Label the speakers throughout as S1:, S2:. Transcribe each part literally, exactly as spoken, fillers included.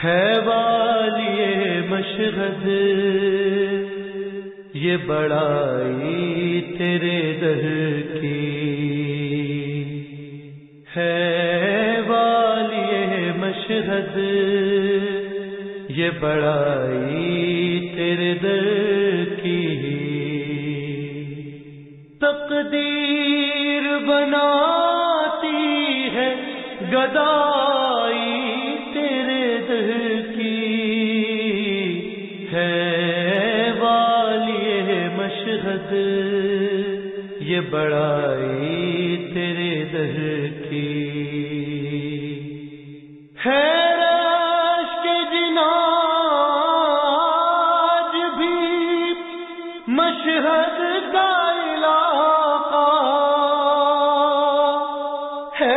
S1: ہے والی مشہد یہ بڑائی تیرے در کی، ہے والی مشہد یہ بڑائی تیرے در کی، تقدیر بناتی ہے گدائی تیرے در کی، ہے والی مشہد یہ بڑائی تیرے در کی، ہے رشک جناج بھی مشہد کا علاقہ، ہے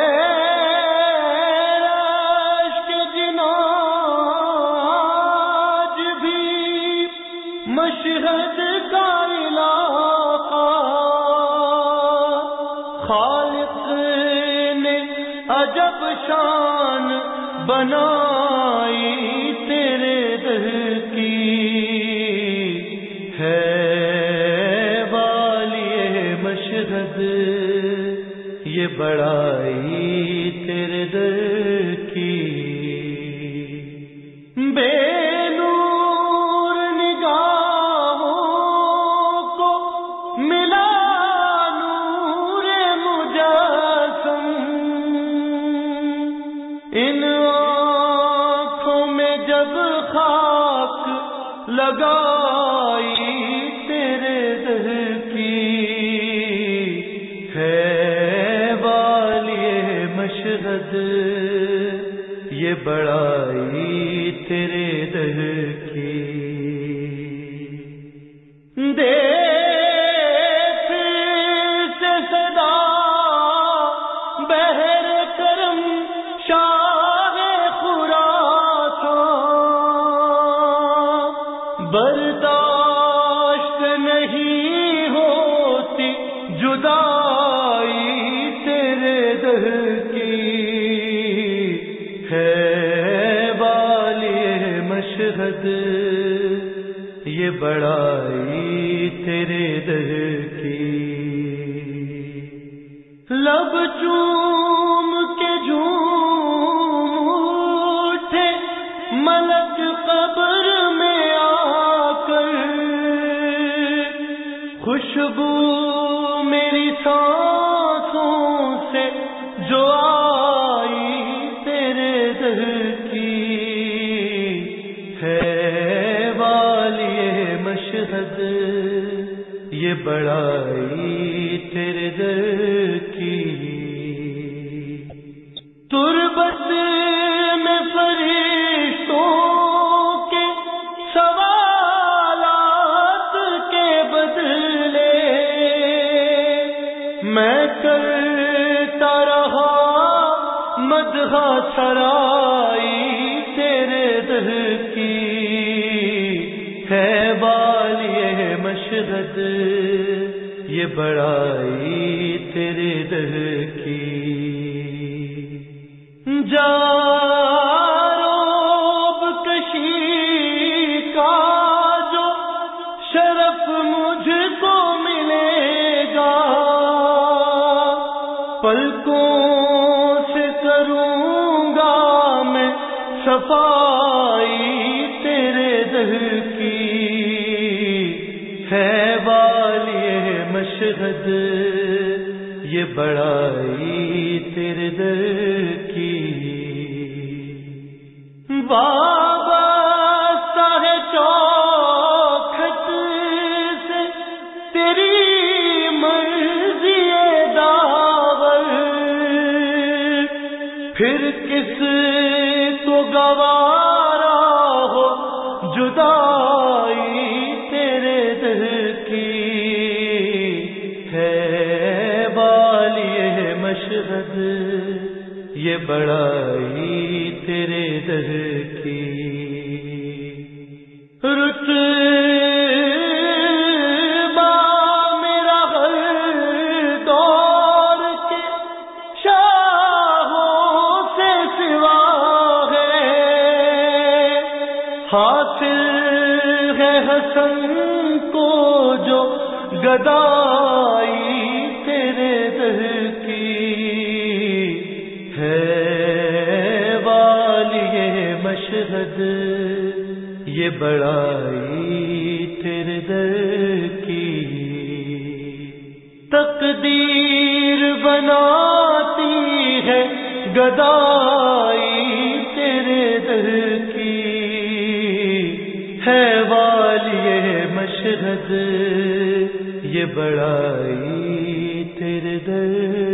S1: مشہد کا علاقہ، خالق نے عجب شان بنائی تیرے در کی، ہے والی مشہد یہ بڑائی تیرے در کی، بے ان آنکھوں میں جب خاک لگائی تیرے در کی، ہے والی مشہد یہ بڑائی تیرے در کی، دے برداشت نہیں ہوتی جدائی تیرے در کی، ہے والی مشہد یہ بڑائی تیرے در کی، لب چوم کے جھوم اٹھے ملک قبر میں خوشبو میری سانسوں سے جو آئی تیرے در کی، ہے والی مشہد یہ بڑائی تیرے در کی، تربت میں فرشتوں کے سوالات کے بدلے میں کرتا رہا مدح سرائی تیرے در کی، ہے والی مشہد یہ بڑائی تیرے در کی، جاروب کشی کا جو شرف مجھ کو ملے گا، پلکوں سے کروں گا میں صفائی تیرے در کی، ہے والی مشہد یہ بڑائی تیرے در کی، وابستہ ہے چوکھٹ سے تیری مرضی داور، پھر کس کو گوارا ہو جدائی تیرے در کی، ہے والی مشہد یہ بڑائی تیرے در کی، رتبہ میرا ہر دور کے شاہوں سے سوا ہے، حاصل ہے حسن کو جو گدائی تیرے در کی ہے والی مشہد یہ بڑائی تیرے در کی تقدیر بناتی ہے گدائی تیرے در کی ہے والی مشہد یہ بڑائی تیرے در